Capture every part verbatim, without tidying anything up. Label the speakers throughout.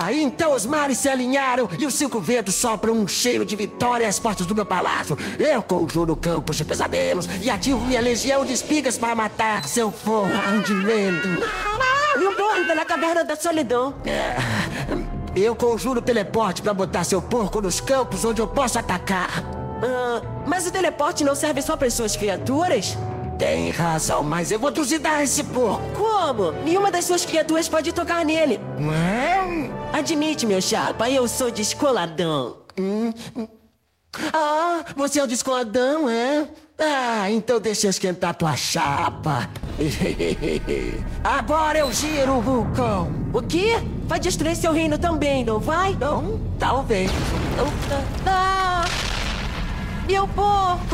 Speaker 1: Ah, então os mares se alinharam e os cinco ventos sopram um cheiro de vitória às portas do meu palácio. Eu conjuro campos de pesadelos e ativo minha legião de espigas para matar seu fogo andilento.
Speaker 2: E o bordo na caverna da solidão.
Speaker 1: É, eu conjuro teleporte para botar seu porco nos campos onde eu posso atacar.
Speaker 2: Ah, mas o teleporte não serve só para as suas criaturas?
Speaker 1: Tem razão, mas eu vou trucidar esse porco.
Speaker 2: Como? Nenhuma das suas criaturas pode tocar nele.
Speaker 1: Hum?
Speaker 2: Admite, meu chapa, eu sou descoladão.
Speaker 1: Hum? Ah, você é o descoladão, é? Ah, então deixa eu esquentar tua chapa. Agora eu giro o vulcão.
Speaker 2: O quê? Vai destruir seu reino também, não vai?
Speaker 1: Não, talvez.
Speaker 2: Ah! Meu porco!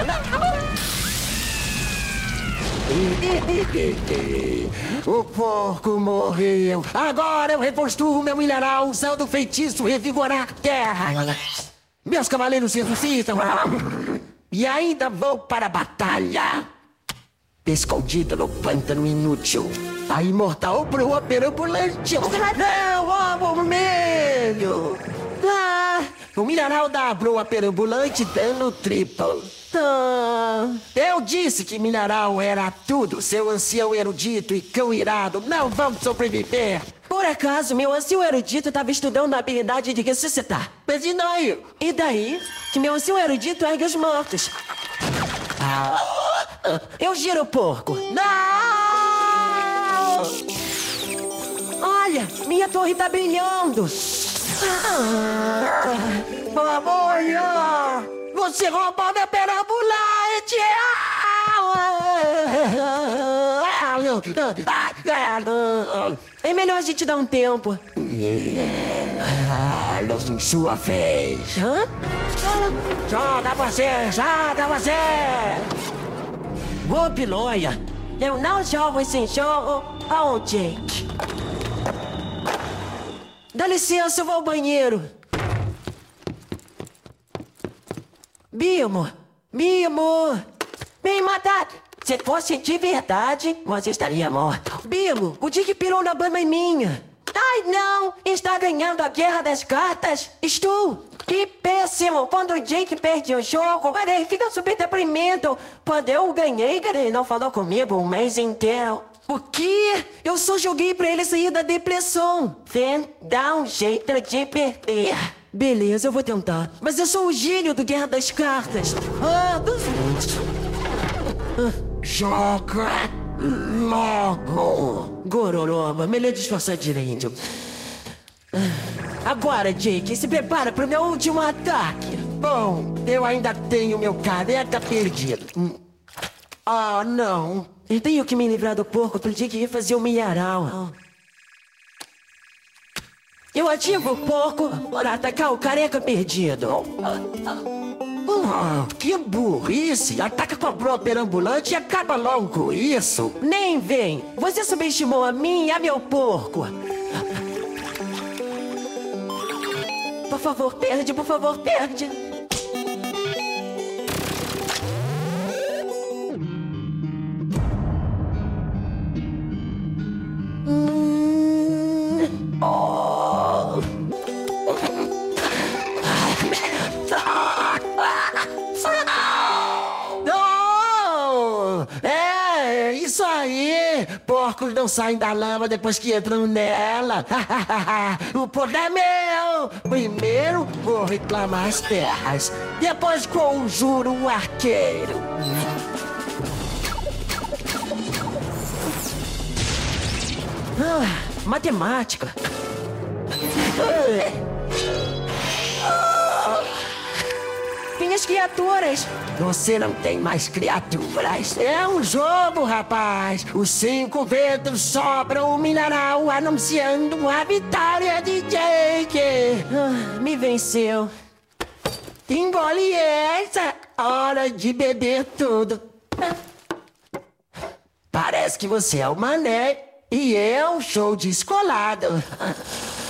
Speaker 1: O porco morreu. Agora eu reconstruo meu mineral usando o feitiço revigorar a terra. Meus cavaleiros se ressuscitam. E ainda vou para a batalha. Escondido no pântano inútil. A imortal proa perambulante. Não, ó, vermelho. Ah, o mineral da broa perambulante dano triplo. Ah, eu disse que mineral era tudo. Seu ancião erudito e cão irado não vão sobreviver.
Speaker 2: Por acaso, meu ancião erudito estava estudando a habilidade de ressuscitar.
Speaker 1: Mas e daí?
Speaker 2: E daí? Que meu ancião erudito ergue os mortos.
Speaker 1: Ah,
Speaker 2: eu giro o porco.
Speaker 1: Não!
Speaker 2: Olha, minha torre tá brilhando.
Speaker 1: Ah, amor, você roubou meu perambulante!
Speaker 2: É melhor a gente dar um tempo.
Speaker 1: Ah, sua vez.
Speaker 2: Hã?
Speaker 1: Joga você, joga você!
Speaker 2: Ô, Piloia, eu não jogo esse jogo ao Jake. Dá licença, eu vou ao banheiro. Bimo, Bimo, me matar. Se fosse de verdade, você estaria morto. Bimo, o Dick pirou na banda minha. Ai, não! Está ganhando a guerra das cartas? Estou! Que péssimo! Quando o Jake perde o jogo, ele fica super deprimido. Quando eu ganhei, ele não falou comigo um mês inteiro. O quê? Eu só joguei pra ele sair da depressão. Vem, dá um jeito de perder. Beleza, eu vou tentar. Mas eu sou o gênio do Guerra das Cartas. Ah, dos...
Speaker 1: ah. Joga logo.
Speaker 2: Gororoba, melhor disfarçar direito. Agora, Jake, se prepara pro meu último ataque.
Speaker 1: Bom, eu ainda tenho meu careca perdido. Ah, não.
Speaker 2: Eu tenho que me livrar do porco pro Jake ir fazer o milharal. Eu ativo o porco para atacar o careca perdido.
Speaker 1: Oh, que burrice! Ataca com a broa perambulante e acaba logo com isso.
Speaker 2: Nem vem! Você subestimou a mim e a meu porco. Por favor, perde, por favor, perde. Hum.
Speaker 1: Oh. Não! É, isso aí! Porcos não saem da lama depois que entram nela. O poder é meu! Primeiro vou reclamar as terras, depois conjuro o arqueiro.
Speaker 2: Ah, matemática. Minhas criaturas.
Speaker 1: Você não tem mais criaturas. É um jogo, rapaz. Os cinco ventos sopram o mineral anunciando a vitória de Jake.
Speaker 2: Ah, me venceu.
Speaker 1: Engole essa. Hora de beber tudo. Parece que você é o Mané e eu sou descolado.